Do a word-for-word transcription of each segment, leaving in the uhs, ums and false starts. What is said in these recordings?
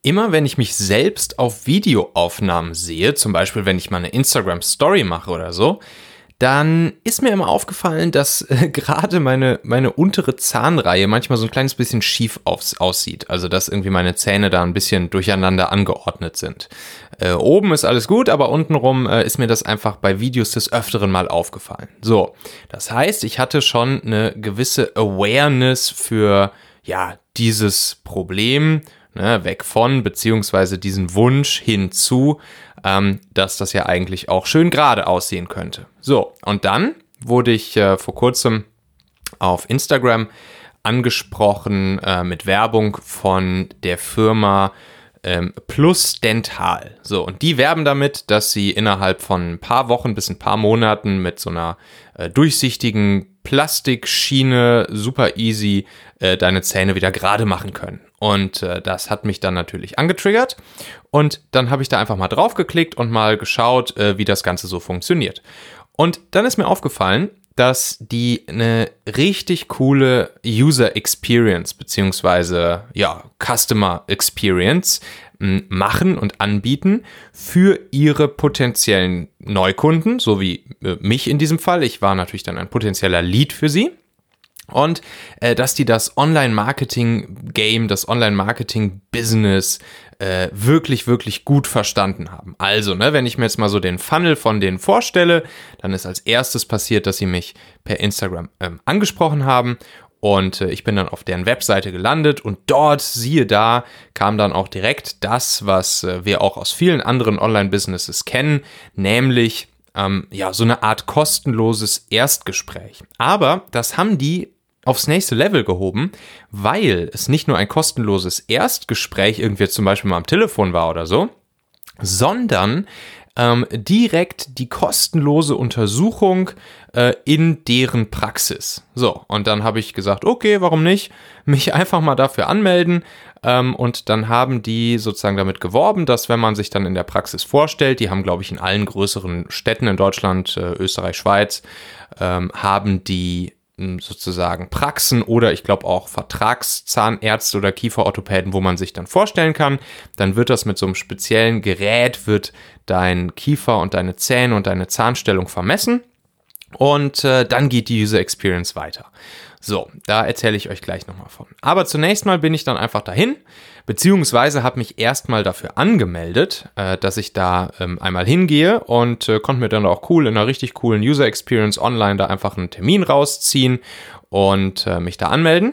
immer wenn ich mich selbst auf Videoaufnahmen sehe, zum Beispiel wenn ich mal eine Instagram-Story mache oder so, dann ist mir immer aufgefallen, dass äh, gerade meine, meine untere Zahnreihe manchmal so ein kleines bisschen schief aufs, aussieht. Also dass irgendwie meine Zähne da ein bisschen durcheinander angeordnet sind. Äh, oben ist alles gut, aber untenrum äh, ist mir das einfach bei Videos des Öfteren mal aufgefallen. So, das heißt, ich hatte schon eine gewisse Awareness für ja dieses Problem, ne, weg von, beziehungsweise diesen Wunsch hinzu, ähm, dass das ja eigentlich auch schön gerade aussehen könnte. So, und dann wurde ich äh, vor kurzem auf Instagram angesprochen äh, mit Werbung von der Firma ähm, Plus Dental. So, und die werben damit, dass sie innerhalb von ein paar Wochen bis ein paar Monaten mit so einer äh, durchsichtigen Plastikschiene super easy äh, deine Zähne wieder gerade machen können. Und äh, das hat mich dann natürlich angetriggert. Und dann habe ich da einfach mal drauf geklickt und mal geschaut, äh, wie das Ganze so funktioniert. Und dann ist mir aufgefallen, dass die eine richtig coole User Experience beziehungsweise ja, Customer Experience m, machen und anbieten für ihre potenziellen Neukunden, so wie äh, mich in diesem Fall. Ich war natürlich dann ein potenzieller Lead für sie. Und äh, dass die das Online-Marketing-Game, das Online-Marketing-Business äh, wirklich, wirklich gut verstanden haben. Also, ne, wenn ich mir jetzt mal so den Funnel von denen vorstelle, dann ist als erstes passiert, dass sie mich per Instagram ähm, angesprochen haben. Und äh, ich bin dann auf deren Webseite gelandet und dort, siehe da, kam dann auch direkt das, was äh, wir auch aus vielen anderen Online-Businesses kennen, nämlich ähm, ja so eine Art kostenloses Erstgespräch. Aber das haben die aufs nächste Level gehoben, weil es nicht nur ein kostenloses Erstgespräch irgendwie zum Beispiel mal am Telefon war oder so, sondern ähm, direkt die kostenlose Untersuchung äh, in deren Praxis. So, und dann habe ich gesagt, okay, warum nicht? Mich einfach mal dafür anmelden. Ähm, und dann haben die sozusagen damit geworben, dass wenn man sich dann in der Praxis vorstellt, die haben, glaube ich, in allen größeren Städten in Deutschland, äh, Österreich, Schweiz, ähm, haben die sozusagen Praxen oder ich glaube auch Vertragszahnärzte oder Kieferorthopäden, wo man sich dann vorstellen kann, dann wird das mit so einem speziellen Gerät, wird dein Kiefer und deine Zähne und deine Zahnstellung vermessen und äh, dann geht die User Experience weiter. So, da erzähle ich euch gleich nochmal von. Aber zunächst mal bin ich dann einfach dahin, beziehungsweise habe mich erstmal dafür angemeldet, äh, dass ich da ähm, einmal hingehe und äh, konnte mir dann auch cool in einer richtig coolen User Experience online da einfach einen Termin rausziehen und äh, mich da anmelden.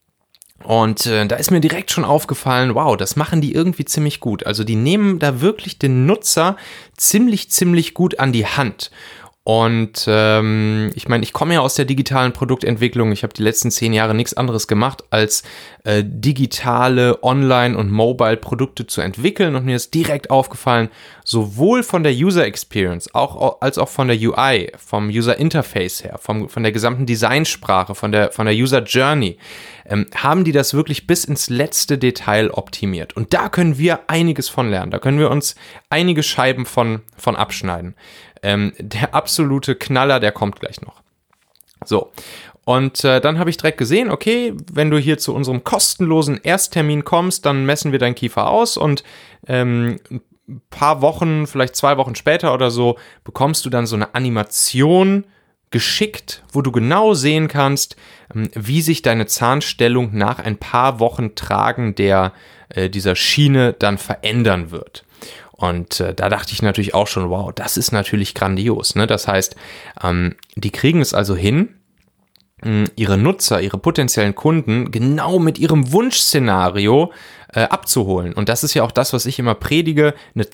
Und äh, da ist mir direkt schon aufgefallen, wow, das machen die irgendwie ziemlich gut. Also die nehmen da wirklich den Nutzer ziemlich, ziemlich gut an die Hand. Und ähm, ich meine, ich komme ja aus der digitalen Produktentwicklung. Ich habe die letzten zehn Jahre nichts anderes gemacht, als äh, digitale Online- und Mobile-Produkte zu entwickeln. Und mir ist direkt aufgefallen, sowohl von der User Experience auch, als auch von der U I, vom User Interface her, vom, von der gesamten Designsprache, von der, von der User Journey, ähm, haben die das wirklich bis ins letzte Detail optimiert. Und da können wir einiges von lernen. Da können wir uns einige Scheiben von, von abschneiden. Ähm, der absolute Knaller, der kommt gleich noch. So, und äh, dann habe ich direkt gesehen, okay, wenn du hier zu unserem kostenlosen Ersttermin kommst, dann messen wir deinen Kiefer aus und ähm, ein paar Wochen, vielleicht zwei Wochen später oder so, bekommst du dann so eine Animation geschickt, wo du genau sehen kannst, ähm, wie sich deine Zahnstellung nach ein paar Wochen Tragen der, äh, dieser Schiene dann verändern wird. Und äh, da dachte ich natürlich auch schon, wow, das ist natürlich grandios. Ne? Das heißt, ähm, die kriegen es also hin, mh, ihre Nutzer, ihre potenziellen Kunden genau mit ihrem Wunschszenario äh, abzuholen. Und das ist ja auch das, was ich immer predige, eine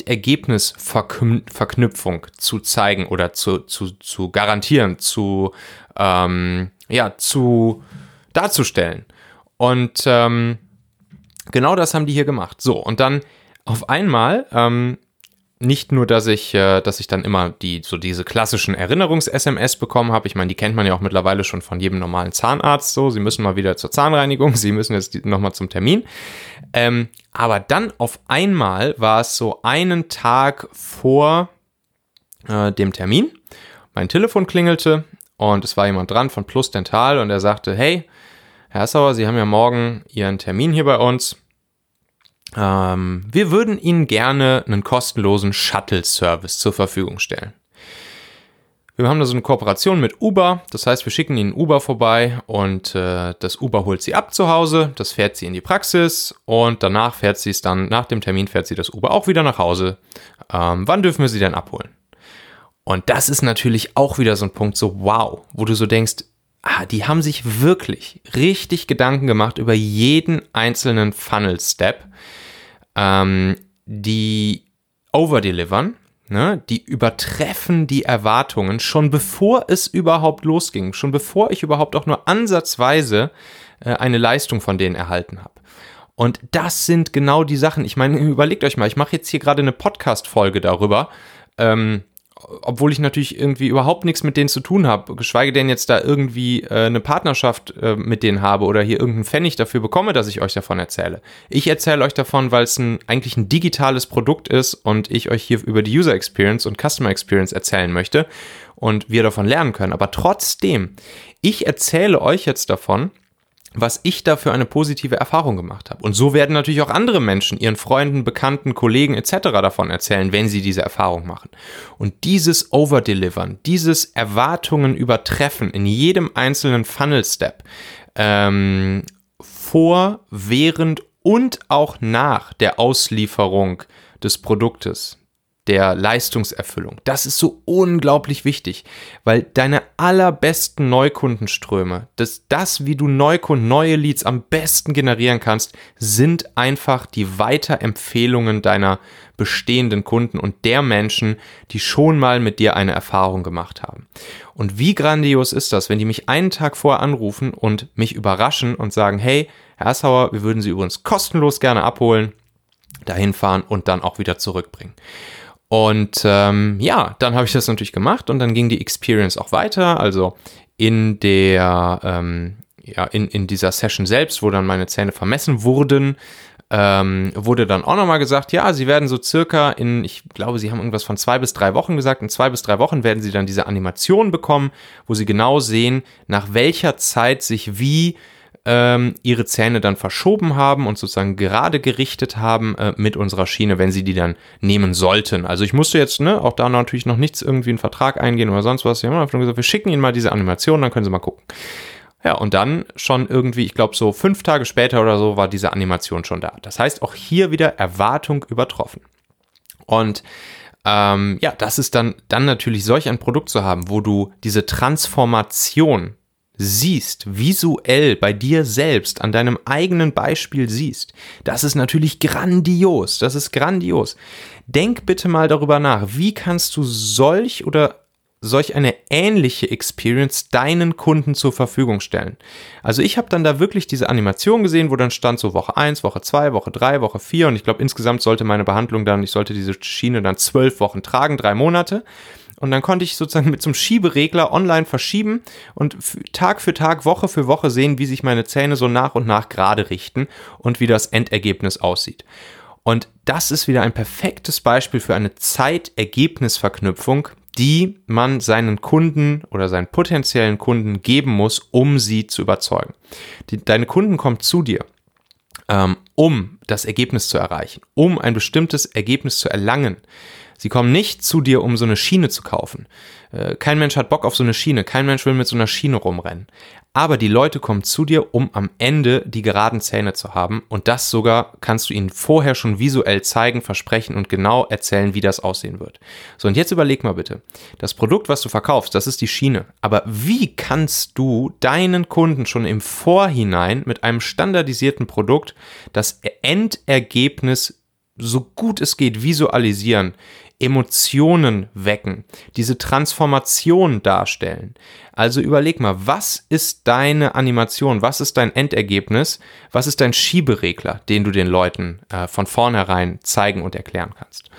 Zeitergebnis-Verknüpfung zu zeigen oder zu, zu, zu garantieren, zu, ähm, ja, zu darzustellen. Und ähm, genau das haben die hier gemacht. So, und dann auf einmal, ähm, nicht nur, dass ich, äh, dass ich dann immer die, so diese klassischen Erinnerungs-S M S bekommen habe. Ich meine, die kennt man ja auch mittlerweile schon von jedem normalen Zahnarzt. So, sie müssen mal wieder zur Zahnreinigung, sie müssen jetzt nochmal zum Termin. Ähm, aber dann auf einmal war es so einen Tag vor äh, dem Termin. Mein Telefon klingelte und es war jemand dran von Plus Dental und er sagte, hey, Herr Assauer, Sie haben ja morgen Ihren Termin hier bei uns. ähm, wir würden Ihnen gerne einen kostenlosen Shuttle-Service zur Verfügung stellen. Wir haben da so eine Kooperation mit Uber, das heißt, wir schicken Ihnen Uber vorbei und äh, das Uber holt Sie ab zu Hause, das fährt Sie in die Praxis und danach fährt sie es dann, nach dem Termin fährt Sie das Uber auch wieder nach Hause. Ähm, wann dürfen wir Sie denn abholen? Und das ist natürlich auch wieder so ein Punkt, so wow, wo du so denkst, ah, die haben sich wirklich richtig Gedanken gemacht über jeden einzelnen Funnel-Step, ähm, die overdelivern. Ne, die übertreffen die Erwartungen schon bevor es überhaupt losging, schon bevor ich überhaupt auch nur ansatzweise äh, eine Leistung von denen erhalten habe. Und das sind genau die Sachen, ich meine, überlegt euch mal, ich mache jetzt hier gerade eine Podcast-Folge darüber, ähm, obwohl ich natürlich irgendwie überhaupt nichts mit denen zu tun habe, geschweige denn jetzt da irgendwie äh, eine Partnerschaft äh, mit denen habe oder hier irgendeinen Pfennig dafür bekomme, dass ich euch davon erzähle. Ich erzähle euch davon, weil es ein, eigentlich ein digitales Produkt ist und ich euch hier über die User Experience und Customer Experience erzählen möchte und wir davon lernen können. Aber trotzdem, ich erzähle euch jetzt davon, was ich da für eine positive Erfahrung gemacht habe. Und so werden natürlich auch andere Menschen, ihren Freunden, Bekannten, Kollegen et cetera davon erzählen, wenn sie diese Erfahrung machen. Und dieses Overdelivern, dieses Erwartungen übertreffen in jedem einzelnen Funnel-Step, ähm, vor, während und auch nach der Auslieferung des Produktes, der Leistungserfüllung. Das ist so unglaublich wichtig, weil deine allerbesten Neukundenströme, das, das wie du Neukunden, neue Leads am besten generieren kannst, sind einfach die Weiterempfehlungen deiner bestehenden Kunden und der Menschen, die schon mal mit dir eine Erfahrung gemacht haben. Und wie grandios ist das, wenn die mich einen Tag vorher anrufen und mich überraschen und sagen, hey, Herr Assauer, wir würden Sie übrigens kostenlos gerne abholen, dahin fahren und dann auch wieder zurückbringen. Und ähm, ja, dann habe ich das natürlich gemacht und dann ging die Experience auch weiter, also in der, ähm, ja, in, in dieser Session selbst, wo dann meine Zähne vermessen wurden, ähm, wurde dann auch nochmal gesagt, ja, sie werden so circa in, ich glaube, sie haben irgendwas von zwei bis drei Wochen gesagt, in zwei bis drei Wochen werden sie dann diese Animation bekommen, wo sie genau sehen, nach welcher Zeit sich wie ihre Zähne dann verschoben haben und sozusagen gerade gerichtet haben äh, mit unserer Schiene, wenn sie die dann nehmen sollten. Also ich musste jetzt ne, auch da natürlich noch nichts irgendwie einen Vertrag eingehen oder sonst was. Wir haben einfach nur gesagt, wir schicken Ihnen mal diese Animation, dann können Sie mal gucken. Ja, und dann schon irgendwie, ich glaube so fünf Tage später oder so, war diese Animation schon da. Das heißt, auch hier wieder Erwartung übertroffen. Und ähm, ja, das ist dann, dann natürlich solch ein Produkt zu haben, wo du diese Transformation siehst, visuell bei dir selbst, an deinem eigenen Beispiel siehst, das ist natürlich grandios, das ist grandios. Denk bitte mal darüber nach, wie kannst du solch oder solch eine ähnliche Experience deinen Kunden zur Verfügung stellen. Also ich habe dann da wirklich diese Animation gesehen, wo dann stand so Woche eins, Woche zwei, Woche drei, Woche vier und ich glaube insgesamt sollte meine Behandlung dann, ich sollte diese Schiene dann zwölf Wochen tragen, drei Monate. Und dann konnte ich sozusagen mit so einem Schieberegler online verschieben und Tag für Tag, Woche für Woche sehen, wie sich meine Zähne so nach und nach gerade richten und wie das Endergebnis aussieht. Und das ist wieder ein perfektes Beispiel für eine Zeit-Ergebnis-Verknüpfung, die man seinen Kunden oder seinen potenziellen Kunden geben muss, um sie zu überzeugen. Die, deine Kunden kommen zu dir, ähm, um das Ergebnis zu erreichen, um ein bestimmtes Ergebnis zu erlangen. Sie kommen nicht zu dir, um so eine Schiene zu kaufen. Kein Mensch hat Bock auf so eine Schiene. Kein Mensch will mit so einer Schiene rumrennen. Aber die Leute kommen zu dir, um am Ende die geraden Zähne zu haben. Und das sogar kannst du ihnen vorher schon visuell zeigen, versprechen und genau erzählen, wie das aussehen wird. So, und jetzt überleg mal bitte. Das Produkt, was du verkaufst, das ist die Schiene. Aber wie kannst du deinen Kunden schon im Vorhinein mit einem standardisierten Produkt das Endergebnis so gut es geht visualisieren, Emotionen wecken, diese Transformation darstellen? Also überleg mal, was ist deine Animation, was ist dein Endergebnis, was ist dein Schieberegler, den du den Leuten äh, von vornherein zeigen und erklären kannst?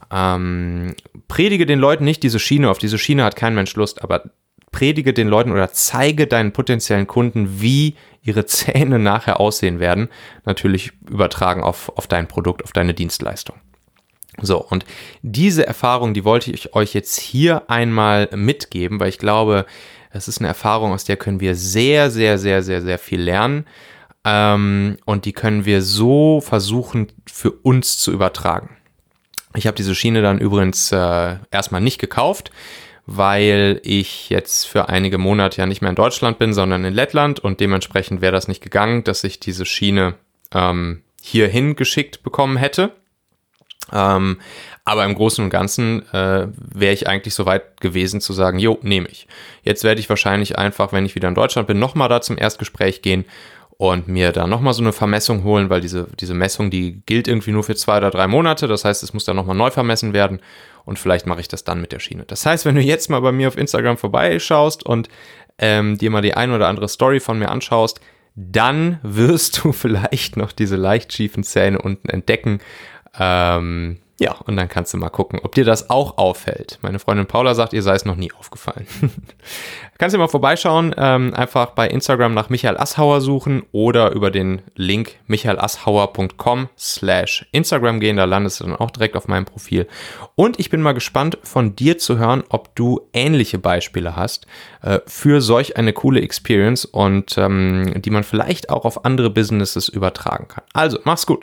Ähm, predige den Leuten nicht diese Schiene, auf diese Schiene hat kein Mensch Lust, aber predige den Leuten oder zeige deinen potenziellen Kunden, wie ihre Zähne nachher aussehen werden, natürlich übertragen auf, auf dein Produkt, auf deine Dienstleistung. So, und diese Erfahrung, die wollte ich euch jetzt hier einmal mitgeben, weil ich glaube, es ist eine Erfahrung, aus der können wir sehr, sehr, sehr, sehr, sehr viel lernen. ähm, und die können wir so versuchen für uns zu übertragen. Ich habe diese Schiene dann übrigens äh, erstmal nicht gekauft, weil ich jetzt für einige Monate ja nicht mehr in Deutschland bin, sondern in Lettland und dementsprechend wäre das nicht gegangen, dass ich diese Schiene ähm, hierhin geschickt bekommen hätte. Ähm, aber im Großen und Ganzen äh, wäre ich eigentlich so weit gewesen zu sagen, jo, nehme ich. Jetzt werde ich wahrscheinlich einfach, wenn ich wieder in Deutschland bin, nochmal da zum Erstgespräch gehen und mir da nochmal so eine Vermessung holen, weil diese, diese Messung, die gilt irgendwie nur für zwei oder drei Monate. Das heißt, es muss dann nochmal neu vermessen werden und vielleicht mache ich das dann mit der Schiene. Das heißt, wenn du jetzt mal bei mir auf Instagram vorbeischaust und ähm, dir mal die ein oder andere Story von mir anschaust, dann wirst du vielleicht noch diese leicht schiefen Zähne unten entdecken. Ähm, ja, und dann kannst du mal gucken, ob dir das auch auffällt. Meine Freundin Paula sagt, ihr sei es noch nie aufgefallen. Kannst du mal vorbeischauen, ähm, einfach bei Instagram nach Michael Asshauer suchen oder über den Link michaelasshauer.com slash Instagram gehen, da landest du dann auch direkt auf meinem Profil. Und ich bin mal gespannt von dir zu hören, ob du ähnliche Beispiele hast äh, für solch eine coole Experience und ähm, die man vielleicht auch auf andere Businesses übertragen kann. Also, mach's gut.